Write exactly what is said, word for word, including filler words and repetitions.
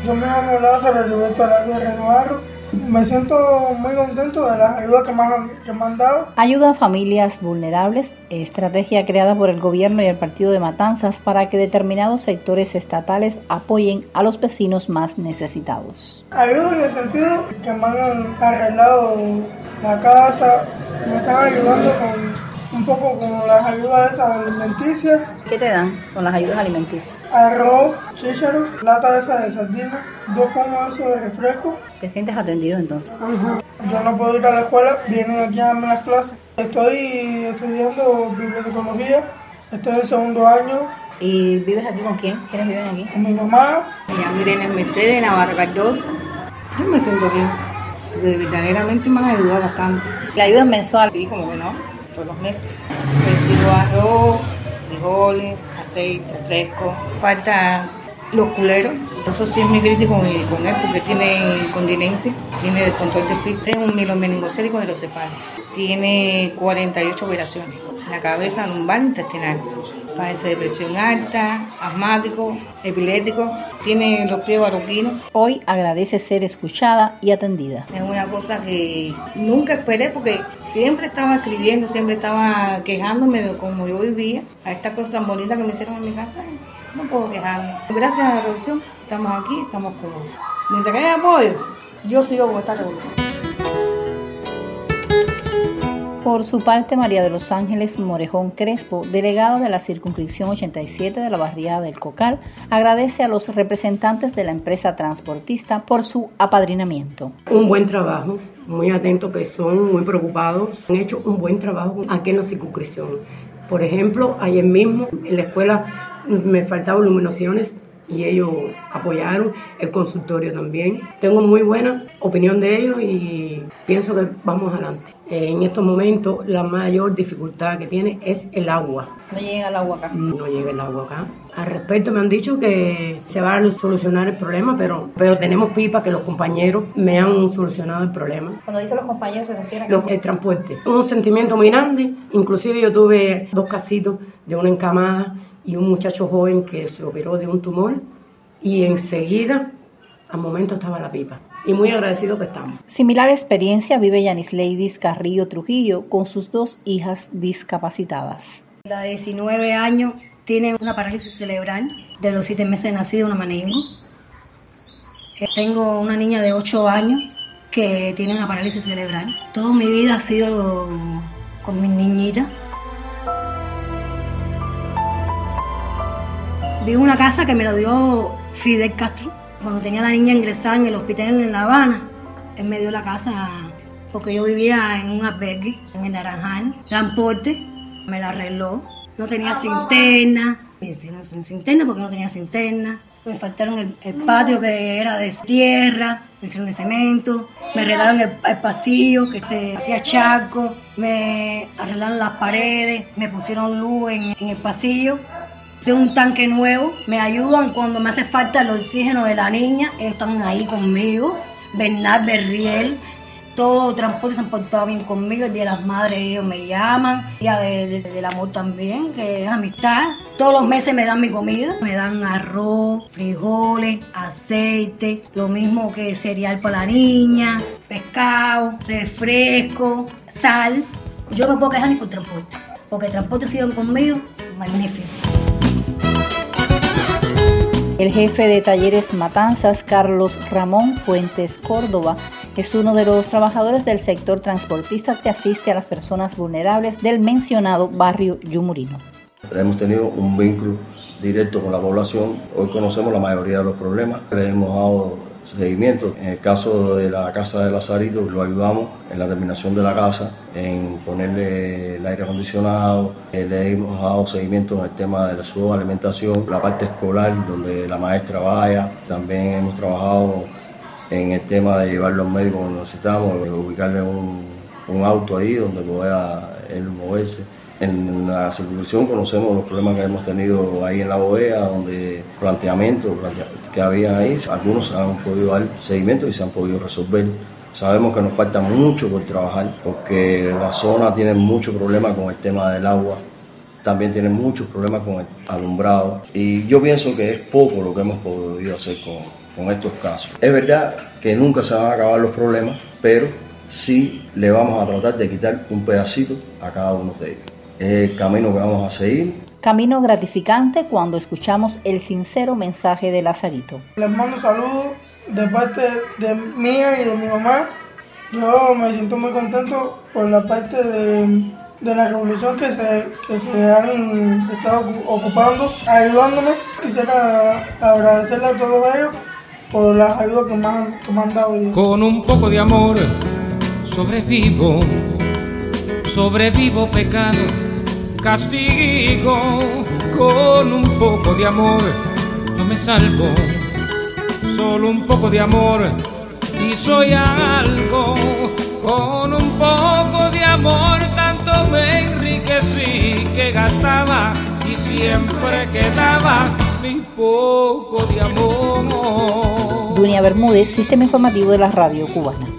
Yo me llamo Lázaro Roberto Aguirre Navarro. Me siento muy contento de las ayudas que me, han, que me han dado. Ayuda a familias vulnerables, estrategia creada por el gobierno y el partido de Matanzas para que determinados sectores estatales apoyen a los vecinos más necesitados. Ayuda en el sentido que me han arreglado la casa, me están ayudando con un poco con las ayudas esas alimenticias. ¿Qué te dan con las ayudas alimenticias? Arroz, chícharo, lata esa de sardina, dos pomos esos de refresco. ¿Te sientes atendido entonces? Uh-huh. Yo no puedo ir a la escuela, vienen aquí a darme las clases. Estoy estudiando bibliotecología, estoy en segundo año. ¿Y vives aquí con quién? ¿Quiénes viven aquí? Con mi mamá. Me llamo Irene Mercedes Navarro Cardoso. Yo me siento bien, porque verdaderamente me han ayudado bastante. ¿La ayuda es mensual? Sí, como que no. Todos los meses. Recibo arroz, frijoles, aceite, refresco. Falta los culeros. Eso sí es muy crítico con, con él porque tiene incontinencia, tiene descontrol de fibra, es un mielomeningocélico hidrocefalia. Tiene cuarenta y ocho operaciones en la cabeza, lumbar, intestinal. Padece de presión alta, asmático, epiléptico, tiene los pies barroquinos. Hoy agradece ser escuchada y atendida. Es una cosa que nunca esperé porque siempre estaba escribiendo, siempre estaba quejándome de cómo yo vivía. A esta cosa tan bonita que me hicieron en mi casa, no puedo quejarme. Gracias a la revolución estamos aquí, estamos cómodos. Mientras que haya apoyo, yo sigo con esta revolución. Por su parte, María de los Ángeles Morejón Crespo, delegada de la circunscripción ochenta y siete de la barriada del Cocal, agradece a los representantes de la empresa transportista por su apadrinamiento. Un buen trabajo, muy atentos que son, muy preocupados. Han hecho un buen trabajo aquí en la circunscripción. Por ejemplo, ayer mismo en la escuela me faltaban iluminaciones y ellos apoyaron, el consultorio también. Tengo muy buena opinión de ellos y pienso que vamos adelante. En estos momentos la mayor dificultad que tiene es el agua. ¿No llega el agua acá? No llega el agua acá. Al respecto me han dicho que se va a solucionar el problema, pero, pero tenemos pipa que los compañeros me han solucionado el problema. Cuando dice los compañeros se refiere a Los, el transporte. Un sentimiento muy grande, inclusive yo tuve dos casitos de una encamada y un muchacho joven que se operó de un tumor y enseguida, al momento estaba la pipa. Y muy agradecido que estamos. Similar experiencia vive Yanisleidis Carrillo Trujillo con sus dos hijas discapacitadas. La de diecinueve años tiene una parálisis cerebral, de los siete meses de nacido, una meningo. Tengo una niña de ocho años que tiene una parálisis cerebral. Toda mi vida ha sido con mis niñitas. Vivo en una casa que me lo dio Fidel Castro. Cuando tenía a la niña ingresada en el hospital en La Habana, él me dio la casa porque yo vivía en un albergue, en el Naranjal. Transporte, me la arregló. No tenía cisterna. Me hicieron sin cisterna porque no tenía cisterna. Me faltaron el, el patio que era de tierra, me hicieron de cemento. Me arreglaron el, el pasillo que se hacía charco. Me arreglaron las paredes, me pusieron luz en, en el pasillo. Un tanque nuevo, me ayudan cuando me hace falta el oxígeno de la niña, ellos están ahí conmigo. Bernard Berriel, todo transporte se han portado bien conmigo. El Día de las Madres ellos me llaman, el Día de, de, del Amor también, que es amistad. Todos los meses me dan mi comida, me dan arroz, frijoles, aceite, lo mismo que cereal para la niña, pescado, refresco, sal. Yo no puedo quejar ni por transporte, porque el transporte ha sido conmigo magnífico. El jefe de Talleres Matanzas, Carlos Ramón Fuentes Córdoba, es uno de los trabajadores del sector transportista que asiste a las personas vulnerables del mencionado barrio Yumurino. Hemos tenido un vínculo directo con la población. Hoy conocemos la mayoría de los problemas. Le hemos dado seguimiento. En el caso de la casa de Lazarito, lo ayudamos en la terminación de la casa, en ponerle el aire acondicionado. Le hemos dado seguimiento en el tema de su alimentación, la parte escolar, donde la maestra vaya. También hemos trabajado en el tema de llevarlo al médico cuando necesitamos, ubicarle un, un auto ahí donde pueda él moverse. En la circunscripción conocemos los problemas que hemos tenido ahí en la bodega, donde planteamientos que había ahí, algunos se han podido dar seguimiento y se han podido resolver. Sabemos que nos falta mucho por trabajar, porque la zona tiene mucho problema con el tema del agua. también tienen muchos problemas con el alumbrado y yo pienso que es poco lo que hemos podido hacer con, con estos casos. Es verdad que nunca se van a acabar los problemas, pero sí le vamos a tratar de quitar un pedacito a cada uno de ellos. Es el camino que vamos a seguir. Camino gratificante cuando escuchamos el sincero mensaje de Lazarito. Les mando saludos de parte de mía y de mi mamá. Yo me siento muy contento por la parte de, de la revolución que se, que se han estado ocupando, ayudándome. Quisiera agradecerle a todos ellos por las ayudas que me han, que me han dado. Con un poco de amor sobrevivo, sobrevivo pecado, castigo. Con un poco de amor yo me salvo, solo un poco de amor y soy algo. Con un poco de amor tanto me enriquecí que gastaba y siempre quedaba mi poco de amor. Dunia Bermúdez, Sistema Informativo de la Radio Cubana.